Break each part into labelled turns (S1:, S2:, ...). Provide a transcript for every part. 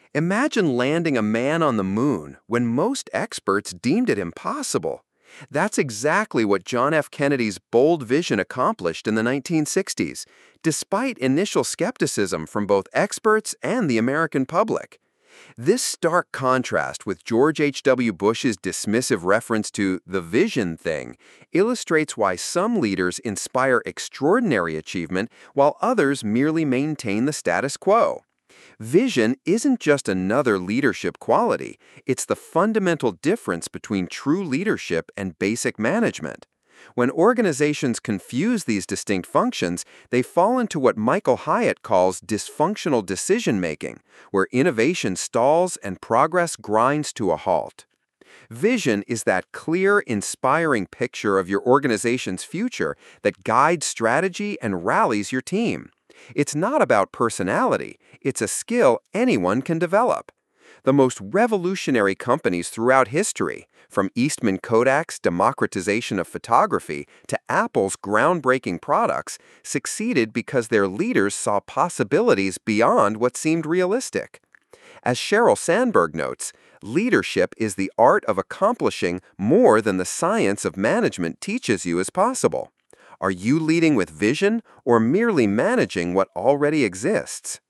S1: Imagine landing a man on the moon when most experts deemed it impossible. That's exactly what John F. Kennedy's bold vision accomplished in the 1960s, despite initial skepticism from both experts and the American public. This stark contrast with George H.W. Bush's dismissive reference to the vision thing illustrates why some leaders inspire extraordinary achievement while others merely maintain the status quo. Vision isn't just another leadership quality, it's the fundamental difference between true leadership and basic management. When organizations confuse these distinct functions, they fall into what Michael Hyatt calls dysfunctional decision-making, where innovation stalls and progress grinds to a halt. Vision is that clear, inspiring picture of your organization's future that guides strategy and rallies your team. It's not about personality, it's a skill anyone can develop. The most revolutionary companies throughout history, from Eastman Kodak's democratization of photography to Apple's groundbreaking products, succeeded because their leaders saw possibilities beyond what seemed realistic. As Sheryl Sandberg notes, leadership is the art of accomplishing more than the science of management teaches you is possible. Are you leading with vision or merely managing what already exists?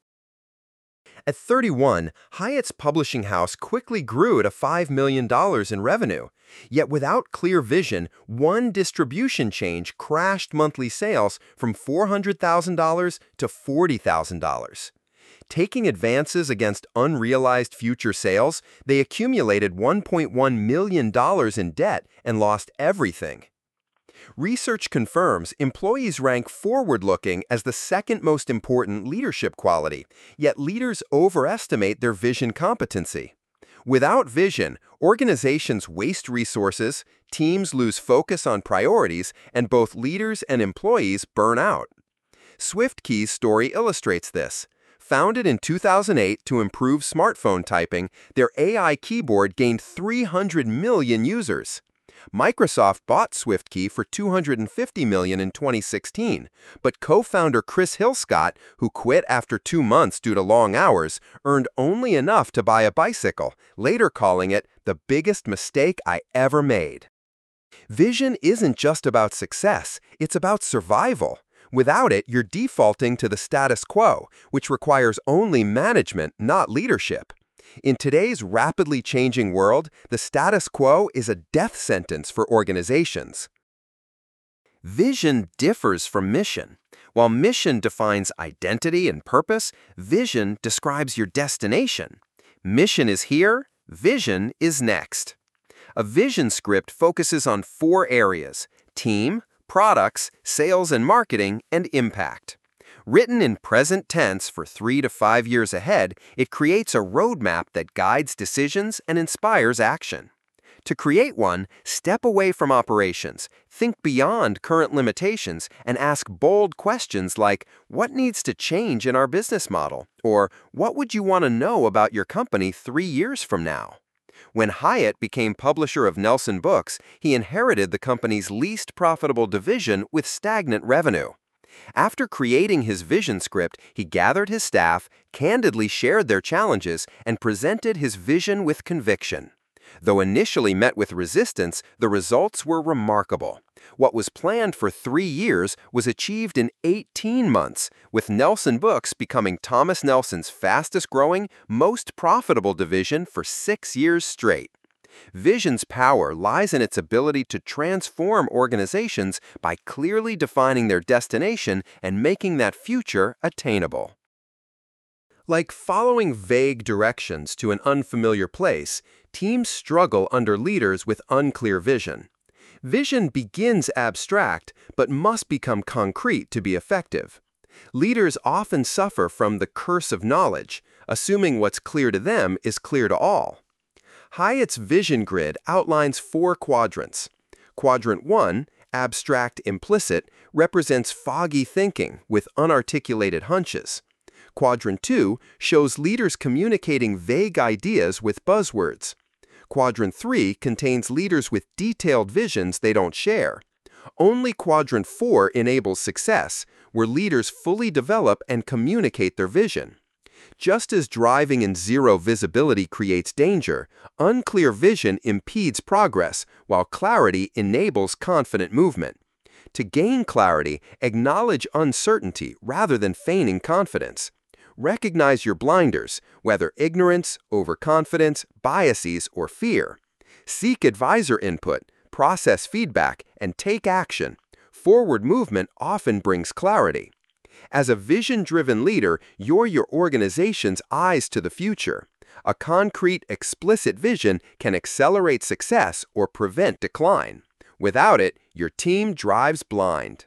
S1: At 31, Hyatt's publishing house quickly grew to $5 million in revenue. Yet without clear vision, one distribution change crashed monthly sales from $400,000 to $40,000. Taking advances against unrealized future sales, they accumulated $1.1 million in debt and lost everything. Research confirms employees rank forward-looking as the second most important leadership quality, yet leaders overestimate their vision competency. Without vision, organizations waste resources, teams lose focus on priorities, and both leaders and employees burn out. SwiftKey's story illustrates this. Founded in 2008 to improve smartphone typing, their AI keyboard gained 300 million users. Microsoft bought SwiftKey for $250 million in 2016, but co-founder Chris Hillscott, who quit after 2 months due to long hours, earned only enough to buy a bicycle, later calling it the biggest mistake I ever made. Vision isn't just about success, it's about survival. Without it, you're defaulting to the status quo, which requires only management, not leadership. In today's rapidly changing world, the status quo is a death sentence for organizations. Vision differs from mission. While mission defines identity and purpose, vision describes your destination. Mission is here, vision is next. A vision script focuses on 4 areas: team, products, sales and marketing, and impact. Written in present tense for 3 to 5 years ahead, it creates a roadmap that guides decisions and inspires action. To create one, step away from operations, think beyond current limitations, and ask bold questions like, what needs to change in our business model? Or, what would you want to know about your company 3 years from now? When Hyatt became publisher of Nelson Books, he inherited the company's least profitable division with stagnant revenue. After creating his vision script, he gathered his staff, candidly shared their challenges, and presented his vision with conviction. Though initially met with resistance, the results were remarkable. What was planned for 3 years was achieved in 18 months, with Nelson Books becoming Thomas Nelson's fastest-growing, most profitable division for 6 years straight. Vision's power lies in its ability to transform organizations by clearly defining their destination and making that future attainable. Like following vague directions to an unfamiliar place, teams struggle under leaders with unclear vision. Vision begins abstract, but must become concrete to be effective. Leaders often suffer from the curse of knowledge, assuming what's clear to them is clear to all. Hyatt's vision grid outlines 4 quadrants. Quadrant 1, abstract implicit, represents foggy thinking with unarticulated hunches. Quadrant 2 shows leaders communicating vague ideas with buzzwords. Quadrant 3 contains leaders with detailed visions they don't share. Only Quadrant 4 enables success, where leaders fully develop and communicate their vision. Just as driving in zero visibility creates danger, unclear vision impedes progress, while clarity enables confident movement. To gain clarity, acknowledge uncertainty rather than feigning confidence. Recognize your blinders, whether ignorance, overconfidence, biases, or fear. Seek advisor input, process feedback, and take action. Forward movement often brings clarity. As a vision-driven leader, you're your organization's eyes to the future. A concrete, explicit vision can accelerate success or prevent decline. Without it, your team drives blind.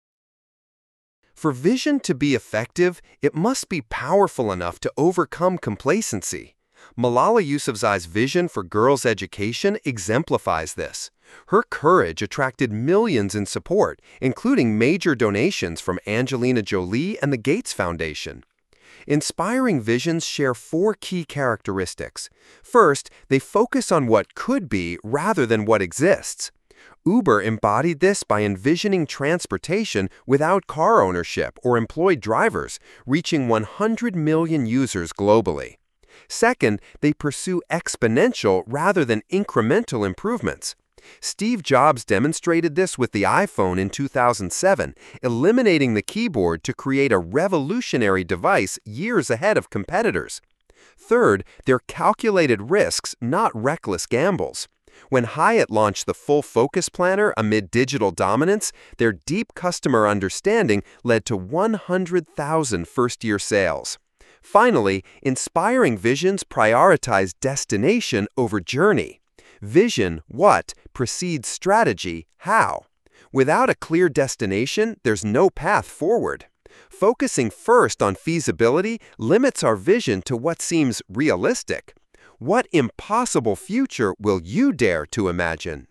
S1: For vision to be effective, it must be powerful enough to overcome complacency. Malala Yousafzai's vision for girls' education exemplifies this. Her courage attracted millions in support, including major donations from Angelina Jolie and the Gates Foundation. Inspiring visions share four key characteristics. First, they focus on what could be rather than what exists. Uber embodied this by envisioning transportation without car ownership or employed drivers, reaching 100 million users globally. Second, they pursue exponential rather than incremental improvements. Steve Jobs demonstrated this with the iPhone in 2007, eliminating the keyboard to create a revolutionary device years ahead of competitors. Third, they're calculated risks, not reckless gambles. When Hyatt launched the Full Focus Planner amid digital dominance, their deep customer understanding led to 100,000 first-year sales. Finally, inspiring visions prioritize destination over journey. Vision, what, precedes strategy, how. Without a clear destination, there's no path forward. Focusing first on feasibility limits our vision to what seems realistic. What impossible future will you dare to imagine?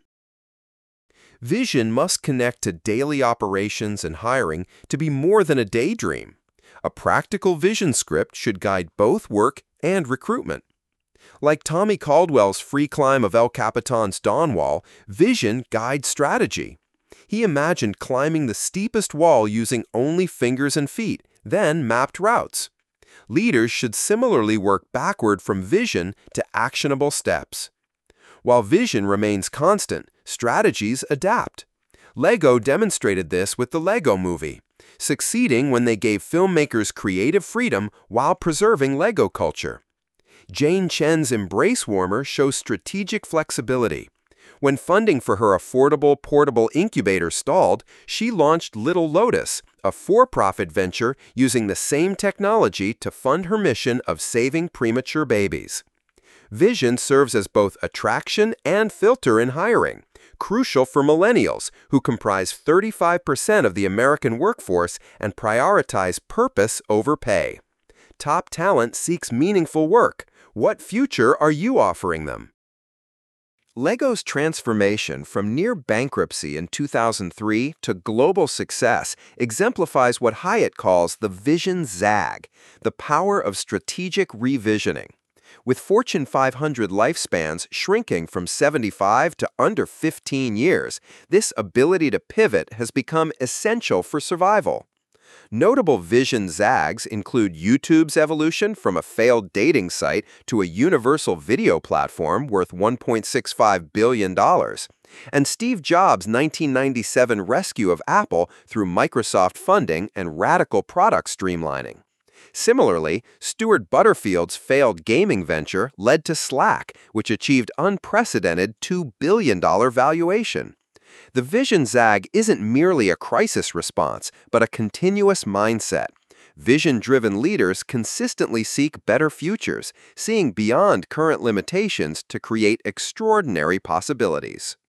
S1: Vision must connect to daily operations and hiring to be more than a daydream. A practical vision script should guide both work and recruitment. Like Tommy Caldwell's free climb of El Capitan's Dawn Wall, vision guides strategy. He imagined climbing the steepest wall using only fingers and feet, then mapped routes. Leaders should similarly work backward from vision to actionable steps. While vision remains constant, strategies adapt. Lego demonstrated this with the Lego Movie, succeeding when they gave filmmakers creative freedom while preserving Lego culture. Jane Chen's Embrace Warmer shows strategic flexibility. When funding for her affordable portable incubator stalled, she launched Little Lotus, a for-profit venture using the same technology to fund her mission of saving premature babies. Vision serves as both attraction and filter in hiring, crucial for millennials, who comprise 35% of the American workforce and prioritize purpose over pay. Top talent seeks meaningful work. What future are you offering them? Lego's transformation from near bankruptcy in 2003 to global success exemplifies what Hyatt calls the vision zag, the power of strategic revisioning. With Fortune 500 lifespans shrinking from 75 to under 15 years, this ability to pivot has become essential for survival. Notable vision zags include YouTube's evolution from a failed dating site to a universal video platform worth $1.65 billion, and Steve Jobs' 1997 rescue of Apple through Microsoft funding and radical product streamlining. Similarly, Stuart Butterfield's failed gaming venture led to Slack, which achieved unprecedented $2 billion valuation. The vision zag isn't merely a crisis response, but a continuous mindset. Vision-driven leaders consistently seek better futures, seeing beyond current limitations to create extraordinary possibilities.